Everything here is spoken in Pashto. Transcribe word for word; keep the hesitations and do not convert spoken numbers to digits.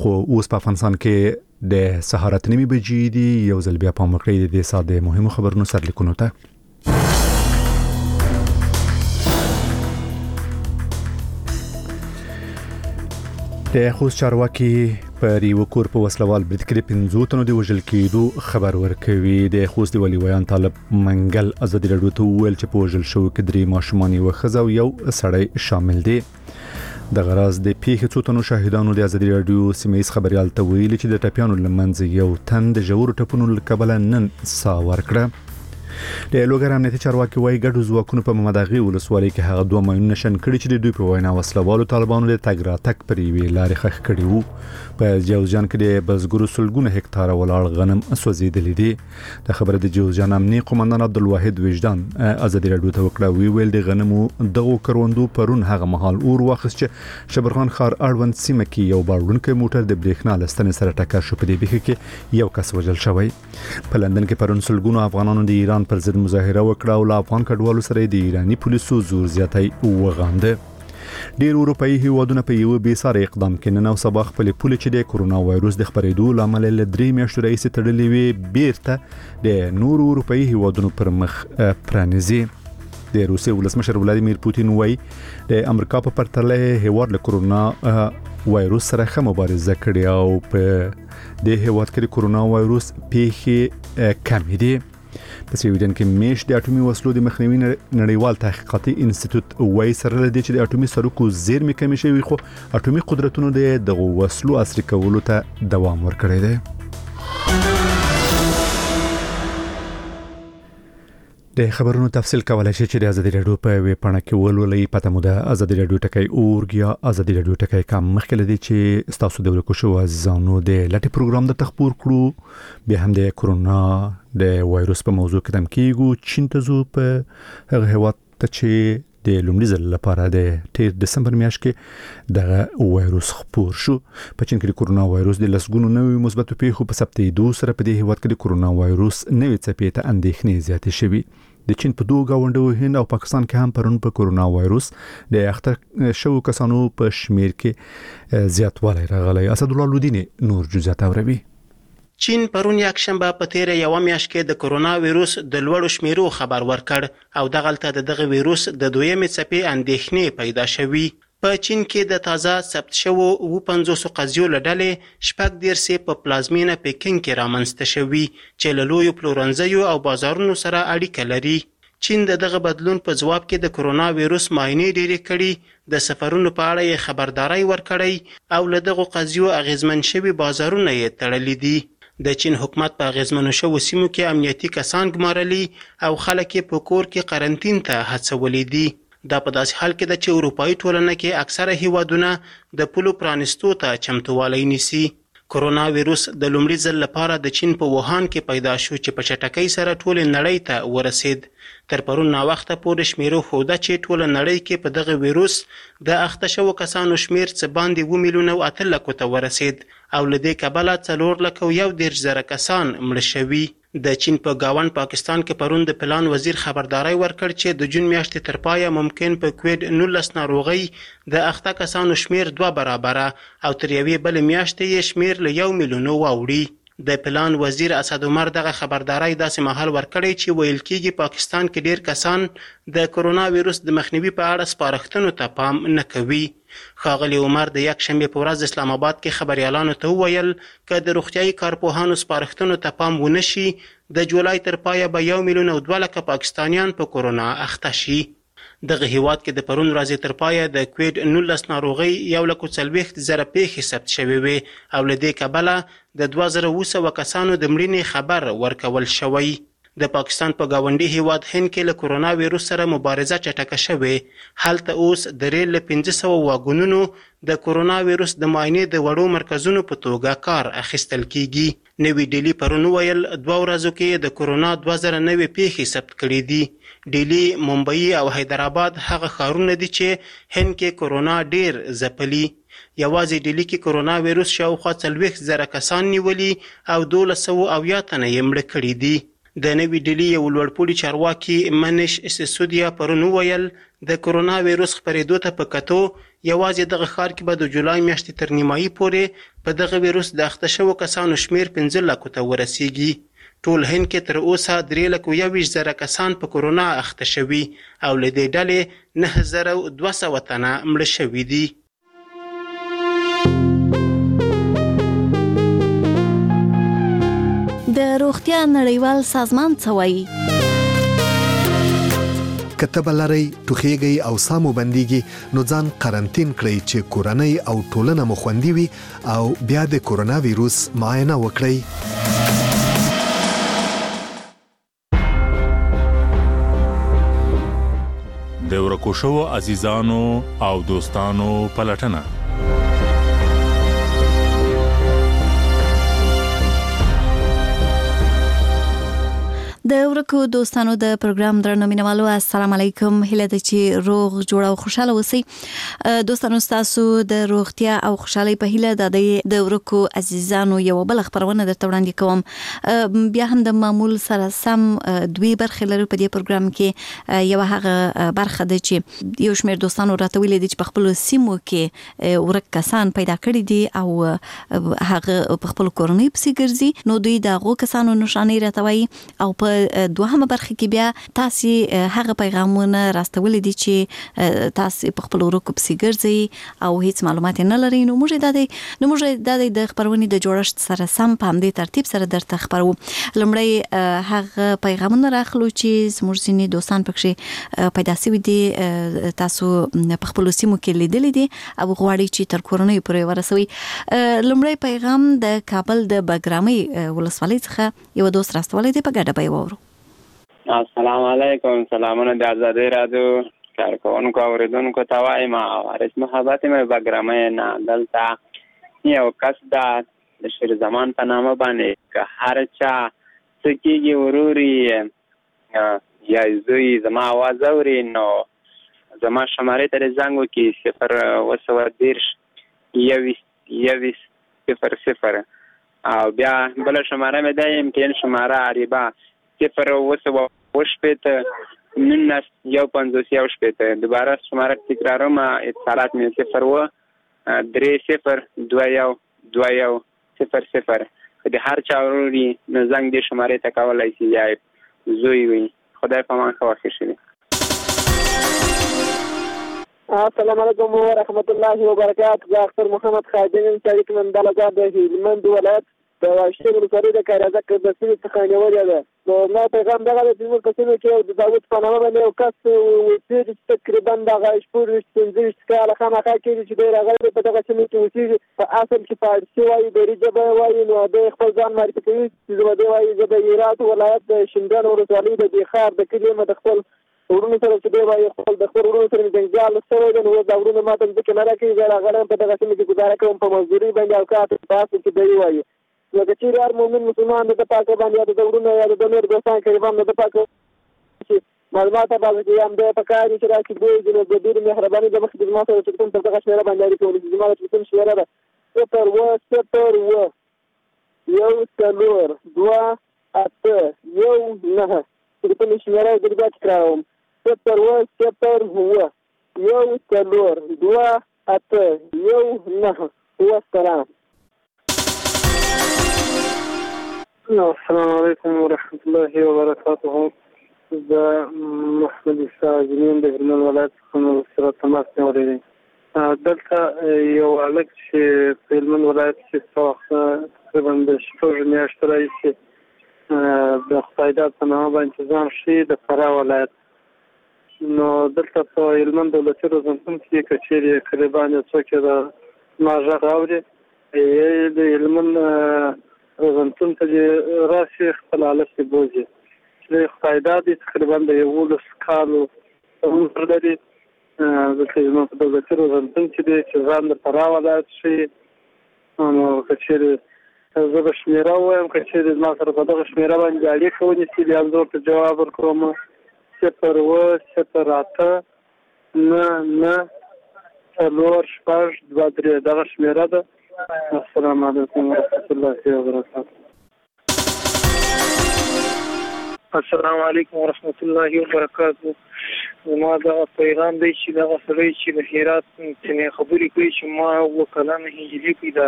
خو اوس په افغانستان کې د سهار اته نیمې بجې دي. یو ځل بیا په مکړې د ساده مهمو خبرونو سرلیکونو ته. د خوست چارواکي پر یو کور په وسلوال برید کې پنځو تنو د وژل کېدو خبر ورکوي. د خوست ولي ویان طالب منګل ازادي راډیو ته ویل چې په وژل شو کې درې ماشومان یو ښځه او یو سړی شامل دي. د غراز د پیښې څو تنو شاهدانو د ازادي راډیو سیمه‌یز خبريال ته ویلي چې د ټپیانو لمنځ یو تن د ژورو ټپونو لکبل نن سا ورکړه. د لوګر امنیتي چارواکي وايي ګډو ځواکونو په محمد اغي ولسوالۍ کې هغه دوه ماينونه نشن کړي چې د دوی په وینا وسلوالو طالبانو د تګ را تک پر وی لارې خخ کړي وو. په جوزجان کې د بزګرو سلګونه هکتار ولاړ غنم سوځیدلې دي. د خبره د جوزجان امنیتي قومندان عبدالواحد وجدان ازادي راډیو ته وکړه. وی ویل د غنمو دغه کروندو پرون هغه مهال اور واخیست چې شبرغان ښار اړوند سیمه کې یو باړونکو موټر د بریښنا لستنې سره ټکر شو. په دې بخښه کې یو کس وژل شوی. په لندن کې پرون سلګونه افغانانو د ایران پر ضد مظاهره وکړه او له افغان کډوالو سره د ایرانی پولیسو زور زیاتی وغانده. ډیر اروپאי هیوادونه په یو بې ساري اقدام کې نن او سبا خپل پولیس چې د کورونا وایروس د خبرېدو لامل له درې میاشتو راهیسې تړلې وي بیرته د نور اروپאי هیوادونو پر مخ پرانیزي. د روسیې ولسمشر ولادیمیر پوتین وایي د امریکا په پرتله هیواد له کورونا وایروس سره ښه مبارزه کړې او په د هیواد کې کورونا وایروس پیښې کمې دي. په سویډن کې میش د اټومي وسلو د مخنیوي نړیوال تحقیقاتي انسټیټیوټ وایي سره لدی چې د اټومي سرکو زیرمې کمې شوي خو اټومي قدرتونو د دغه وسلو عصري کولو ته دوام ورکړی دی. د خبرونو تفصیل کولای شي چې د ازادي راډیو په ویب پاڼه کې ولولئ. پته مو ده ازادي راډیو ټکی اورګ یا ازادي راډیو ټکی کام. مخکې لدی چې تاسو د ورکو شو ځانو د لټي پروګرام د تخبور کړو. بیا هم د کورونا د وایروس په موضوع کې تم کیږو. چین ته زو په هغه هیواد ته چې د لومړي ځل لپاره د تیر دسمبر میاشت کې د وایروس خپور شو. په چین کې د کورونا وایروس د لسګونو نوې مثبتو پیښو په ثبتېدو سره په دې هیواد کې د کورونا وایروس نوې څپې ته اندېښنې زیاتې شوي. د چین په دوه گاونډیو هند او پاکستان کې هم پرون په کورونا وایروس د اخته شو کسانو په شمیر کې زیاتوالی راغلی. اسد الله لودینی نور جزئیات اوروي. چین پرون یکشنبه په تیر یو میاشت کې د کورونا وایروس د لوړو شمیرو خبر ورکړ او دغلته د دغه وایروس د دویمې څپې اندېښنې پیدا شوي. په چین کې د تازه ثبت شوو اوه پنځوس قضیو له ډلې شپږ دېرش په پلازمینه پیکینګ کې رامنځته شوي چې له لویو پلورنځیو او بازارونو سره اړیکه لري. چین د دغه بدلون په ځواب کې د کورونا وایروس معاینې ډېرې کړي، د سفرونو په اړه یې خبرداري ورکړی او له دغه قضیو اغیزمن شوي بازارونه یې تړلي دي. د چین حکومت په اغیزمنو شوو سیمو کې امنیتي کسان ګمارلي او خلک یې په کور کې قرنطین ته هڅولي دي. دا په داسې حال کې ده چې اروپایي ټولنه کې اکثره هیوادونه د پولو پرانیستو ته چمتووالی نیسي. کورونا وایروس د لومړي ځل لپاره د چین په ووهان کې پیدا شو چې په چټکۍ سره ټول نړۍ ته ورسید. تر پرون ناوخته پورې شمیرو ښوده چې ټول نړۍ کې په دغه وایروس د اخته شوو کسانو شمیر څه باندې اوه میلیونه او اته لکو ته ورسید او له دې کبله څلور لکه او یو دېرش زره کسان مړه شوي. د چین په گاوند پاکستان کې پرون د پلان وزیر خبرداري ورکړ چې د جون میاشتې تر پایه ممکن په کووډ نولس ناروغۍ د اخته کسانو شمیر دوه برابره او تر یوې بلې میاشتې یې شمیر له یو میلیون واوړي. د پلان وزیر اسد عمر دغه خبرداري داسې مهال ورکړی چې ویل کېږي پاکستان کې ډیر کسان د کورونا وایروس د مخنیوي په اړه سپارښتنو ته پام نه کوي. ښاغلی عمر د یکشنبې په ورځ اسلام آباد کې خبريالانو ته وویل که د روغتیايي کارپوهانو سپارښتنو ته پام ونه شي د جولای تر پایه به یو میلیون او دوه لکه پاکستانیان په کورونا اخته شي. دغه هیواد کې د پرون ورځې تر پایه د کووډ نولس ناروغۍ یو لکه څلوېښت زره پیښې ثبت شوې وې او له دې کبله د دوه زره اوه سوه کسانو د مړینې خبر ورکول شوی. د پاکستان په گاونډي هیواد هند کې له کورونا وایروس سره مبارزه چټکه شوې. هلته اوس د ریل له پنځه سوه واګونونو د کورونا وایروس د معاینې د وړو مرکزونو په توګه کار اخیستل کیږي. نوی ډیلی پرون ویل دوه ورځو کې د کورونا دوه زره نوې پیښې ثبت کړي دي. ډیلی، ممبئی او حیدرآباد هغه ښارونه دي چې هند کې کورونا ډیر ځپلي. یوازې ډیلی کې کورونا وایروس شاوخوا څلوېښت زره کسان نیولي او دولس سوه اویا تنه یې مړه کړي دي. د نوې ډیلي یو لوړپوړي چارواکي منش سیسودیا پرون وویل د کرونا وایروس خپرېدو ته په کتو یوازې دغه ښار کې به د جولای میاشتې تر نیمایي پورې په دغه وایروس د اخته شوو کسانو شمیر پنځه لکو ته ورسیږي. ټول هند کې تر اوسه درې لکو یوویشت زره کسان په کرونا اخته شوي او له دې ډلې نهه زره دوه سوه تنه مړه شوي دي. د روغتیا نړیوال سازمان څه وایي؟ کتب لري ټوخیږي او سامو بنديږي نو ځان قرنټین کړئ چې کورنۍ او ټولنه مو خوندي وي او بیا د کرونا وایروس معاینه وکړئ. د ورکو شوو عزیزانو او دوستانو پلټنه. د ورکو دوستانو د پروګرام درنو مینوالو السلام علیکم. هیله ده چې روغ جوړ او خوشاله اوسئ. دوستانو تاسو د روغتیا او خوشحالي په هیله د د ورکو عزیزانو یو بل خبرونه درته وړاندې کوم. بیا هم د معمول سره سم دوی برخې لري په دې پروګرام کې. یو هغه برخه ده چې یو شمېر دوستانو راته ویلي دي چې په خپل سیمو کې ورک کسان پیدا کړي دي او هغه په خپل کورنۍ پسې ګرځي نو دوی د هغو کسانو نشانې راته وایي او په دوهمه برخه کې بیا تاسو هغه پیغامونه راستولې دي چې تاسو په خپل ورکو پسې ګرځي او هیڅ معلومات نه لري نو موږ د دې نو موږ د خبرونې د جوړښت سره سم په همدې ترتیب سره درته خبرو. لمړی هغه پیغامونه راخلو چې زموږ ځینې دوستان پکې پیدا شوي دي تاسو په خپل سیمو کې لیدلې دي او غواړي چې تر کورنۍ پورې ورسوي. لمړی پیغام د کابل د بګرامي ولسوالۍ څخه یو دوست راستولې دی په ګډه به وورو. السلام علیکم. سلامونه د آزادۍ رادیو کارکونکو اوریدونکو ته وایم. وارث محبت مې بګرامۍ نه دلته یو کس دا د شیر زمان په نامه باندې که هر چا څه کېږي وروري یا زوی زما آواز اوري نو زما شمارې ته زنګ وکړي صفر اوه سوه دېرش یوویشت یوویشت صفر صفر او بیا بله شماره مې ده امتحان شماره عریبه صفر اوه سوه اوه شپېته نولس یو پنځوس یو شپېته. دوباره شماره تکراروم اتصالات مې صفر اوه درې صفر دوه یو دوه یو صفر صفر. که د هر چا ورور وي نو زنګ دې شمارې ته کولی شي یا زوی وي. خدای په امان ښه وخت شي. السلام علیکم ورحمت الله وبرکاته. زه اختر محمد خادم یم چې اړیکې مندلګار د هلمند ولایت د واشتې ولسوالۍ د کاریزک د سیمې څخه نیولې ده. نو ما پیغام دغه دی چې زموږ په سیمه کې د داود په نامه باندې یو کس اوسېږي چې تقریبا دغه شپږ ویشت پنځه ویشت کاله خامخا کېږي چې دی راغلی په دغه سیمه کې اوسېږي. په اصل کې فارسي وایي دري ژبه یې وایي نو دی خپل ځان معرفي کوي چې زه دی وایي زه د هرات ولایت د شینډنډ ولسوالۍ د دې ښار د کلي یم د خپل ورونو سره چې دی وایي خپل د خپل ورونو سره مې جنجال شوی دی نو دا ورونه ما ته ځکه نه راکوي. زه راغلی یم په دغه سیمه کې ګزاره کوم په مزدورۍ باندې او کار په اصل کې دی وایي لکه چیرې هر مؤمن مسلمان د پاکه باندې یا د ورونو یا د نور دوستان قریبان د پاکه چې معلومات باندې کې هم د پکار چې راکې دوی د ډېر مهرباني د مخکې د ما سره چې کوم تر دغه شمیره باندې اړیکه ونیسي. زما چې کوم شمیره ده صفر اوه صفر اوه یو څلور دوه اته یو نهه. چې کوم شمیره یې بیا تکراروم صفر اوه صفر اوه یو څلور دوه اته یو نهه. والسلام. السلام علیکم ورحمت الله وبرکاته. زه محمد عیسی اجمین د هلمند ولایت څخه سره تماس نیولی دی. دلته یو هلک چې په هلمند ولایت کې څه وخت تقریبا د شپږو میاشتو راهیسې د خدایداد په نامه باندې ځان ښیي د فراه ولایت. نو دلته په هلمند دولتي روزنتون کې که چیرې قریبان یو څوک یې د ما غږ اوري یې د هلمند روزنتون ته دې راشي خپل هلک یې بوځي چې خدایداد یې تقریبا د یولس کالو عمر لري. دلته زموږ په دولتي روزنتون کې دی چې ځان د فراه ولایت ښیي. نو که چیرې زه به شمېره ووایم که چیرې زما سره په دغه شمېره باندې اړیکه ونیسي بیا زه ورته جواب ورکوم صفر اوه صفر اته نه نه څلور شپږ دوه درې دغه شمېره ده. السلام علیکم ورحمت الله وبرکاته. السلام علیکم ورحمت الله وبرکاته. زما دا پیغام دی چې دا سړی چې د هرات څخه خبرې کوي چې ما وکړه نه هیڅ پیدا